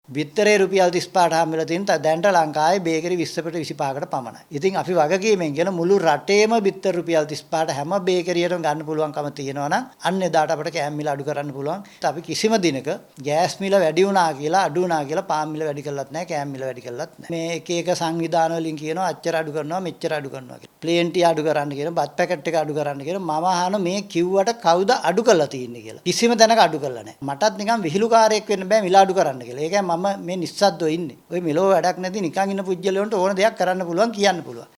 බිත්තරේ රුපියල් 35ට හම්බෙලා තියෙන දැන්ට ලංකාවේ බේකරි 20කට 25කට පමණයි. ඉතින් අපි වගකීමෙන් කියන මුළු රටේම බිත්තර රුපියල් 35ට හැම බේකරියකටම ගන්න පුළුවන්කම තියෙනවා නම් අන්න එදාට අපිට කෑම මිල අඩු කරන්න පුළුවන්. අපි කිසිම දිනක ගෑස් මිල වැඩි වුණා කියලා අඩු වුණා කියලා පාන් මිල වැඩි කළත් නැහැ, කෑම මිල වැඩි කළත් නැහැ. මේ එක එක සංවිධාන වලින් කියනවා අච්චර අඩු කරනවා මෙච්චර අඩු කරනවා කියලා. ප්ලේන්ටි අඩු කරන්න කියන, බත් පැකට් එක අඩු කරන්න කියන මම අහන මේ කිව්වට කවුද අඩු කරලා තියෙන්නේ කියලා. කිසිම තැනක අඩු කරලා නැහැ. මටත් නිකන් විහිළුකාරයෙක් වෙන්න බෑ මිල අඩු කරන්න කියලා. ඒකයි මම මේ නිස්සද්දව ඉන්නේ. ඔය මෙලෝ වැඩක් නැති නිකන් ඉන්න පුජ්‍යලයන්ට ඕන දෙයක් කරන්න පුළුවන් කියන්න පුළුවන්.